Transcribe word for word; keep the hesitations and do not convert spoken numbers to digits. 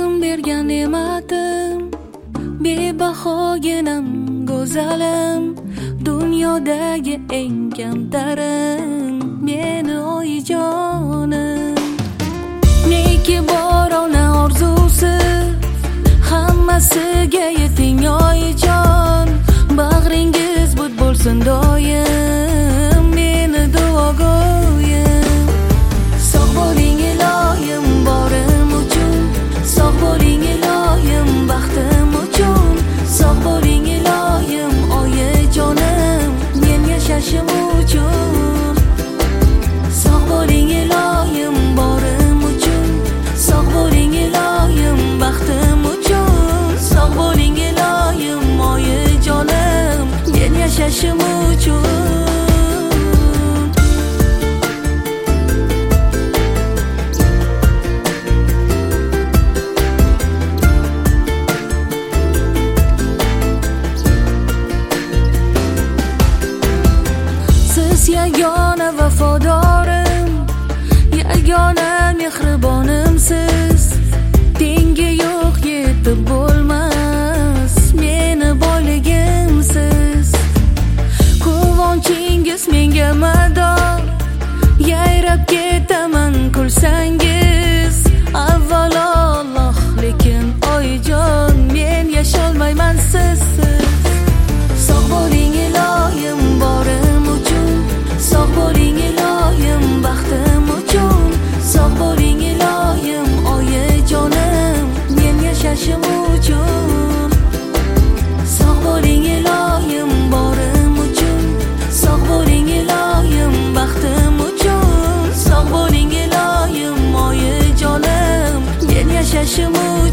Allohim bergan ne'matim, bebahoginam go'zalim, dunyodagi eng kamtarim meni oyijonim. Neki bor ona orzusi, hammasiga yeting oyijon, bag'ringiz but bo'lsin doim meni duogo'yim. Sog' bo'ling iloyim borim uchun, sog' bo'ling iloyim baxtim uchun, sog' bo'ling iloyim oyijonim men yashashim uchun. Sog' bo'ling iloyim borim uchun, sog' bo'ling iloyim baxtim uchun, sog' bo'ling iloyim oyijonim men yashashim uchun. Yagona vafodorim, yagona mehribonim siz, tengi yo'q yetib bo'lmas meni boyligim siz. Quvonchingiz menga mador, yayrab ketaman kulsangiz. Avvalo Alloh, lekin oyijon men yasholmayman sizsiz. Sog' bo'ling iloyim borim uchun, sog' bo'ling iloyim baxtim uchun, sog' bo'ling iloyim oyijonim men yashashim uchun. Sog' bo'ling iloyim borim uchun, sog' bo'ling iloyim baxtim uchun, sog' bo'ling iloyim oyijonim men yashashim uchun.